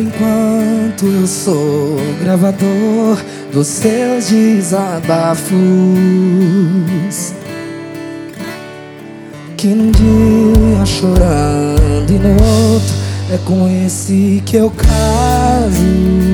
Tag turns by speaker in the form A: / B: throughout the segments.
A: enquanto eu sou gravador dos seus desabafos, que num dia chorando e no outro é com esse que eu caso.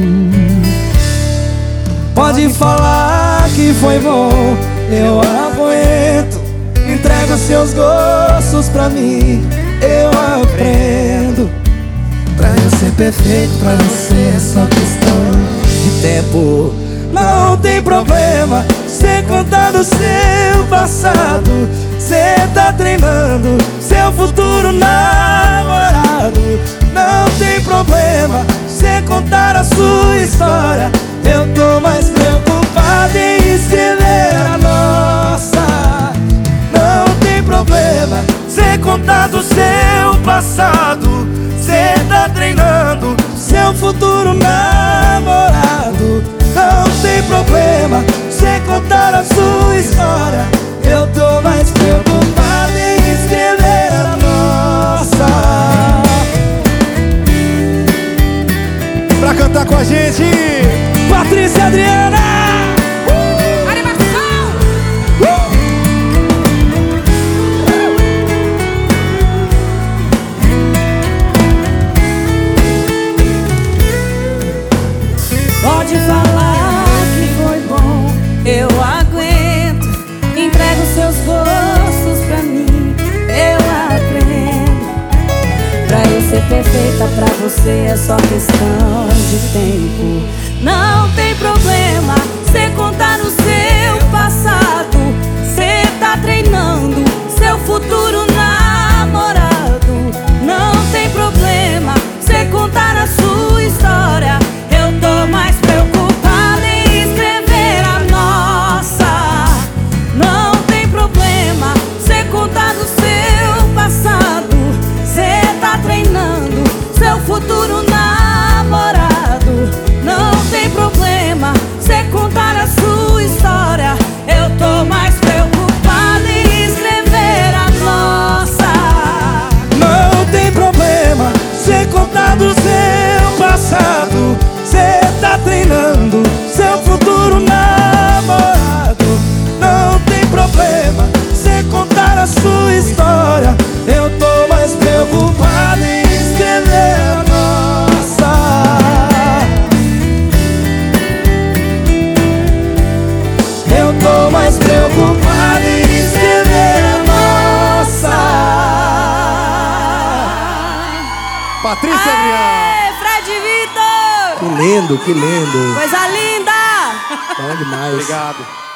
A: Pode falar que foi bom, eu aguento. Entrega seus gostos pra mim, eu aprendo. Pra eu ser perfeito, pra você é só questão de tempo. Não tem problema cê contar do seu passado. Cê tá treinando seu futuro namorado. Não tem problema cê contar a sua história. Eu tô mais preocupado em escrever a nossa. Não tem problema cê contar do seu passado. Cê tá treinando seu futuro namorado. Não tem problema cê contar a sua história. Eu tô mais preocupado em escrever a nossa.
B: Pra cantar com a gente,
A: Patrícia e Adriana!
C: Animação!
D: Pode falar que foi bom, eu aguento. Entrega os seus gostos pra mim, eu aprendo. Pra eu ser perfeita pra você é só questão de tempo. Não tem problema cê contar no seu passado. Cê tá treinando seu futuro namorado. Não tem problema cê contar a sua história. Eu tô mais preocupada em escrever a nossa. Não tem problema cê contar do seu passado. Cê tá treinando seu futuro namorado. Não tem problema cê contar a sua história. Eu tô mais preocupada em escrever a nossa.
A: Não tem problema cê contar do seu passado. Cê tá treinando seu futuro namorado. Não tem problema cê contar a sua história. Eu tô mais preocupado em escrever a nossa. Eu tô mais preocupado em escrever a nossa.
B: Patrícia e Adriana.
D: Aê, Fred Vitor!
A: Que lindo, que lindo.
D: Coisa linda!
A: Bom demais.
B: Obrigado.